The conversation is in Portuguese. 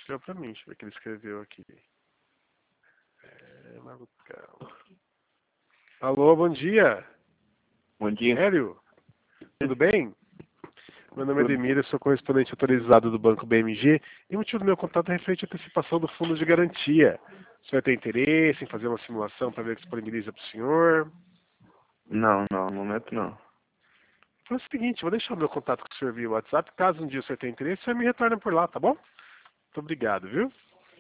escreveu pra mim, deixa eu ver o que ele escreveu aqui. Malucão. Alô, bom dia. Bom dia. Hélio, tudo bem? Meu nome é Tudo. Ademir, eu sou correspondente autorizado do Banco BMG e o motivo do meu contato é referente à antecipação do fundo de garantia. O senhor tem interesse em fazer uma simulação para ver o que disponibiliza para o senhor? Não, no momento não. Então é o seguinte, vou deixar o meu contato com o senhor via WhatsApp. Caso um dia o senhor tenha interesse, o senhor me retorna por lá, tá bom? Muito obrigado, viu?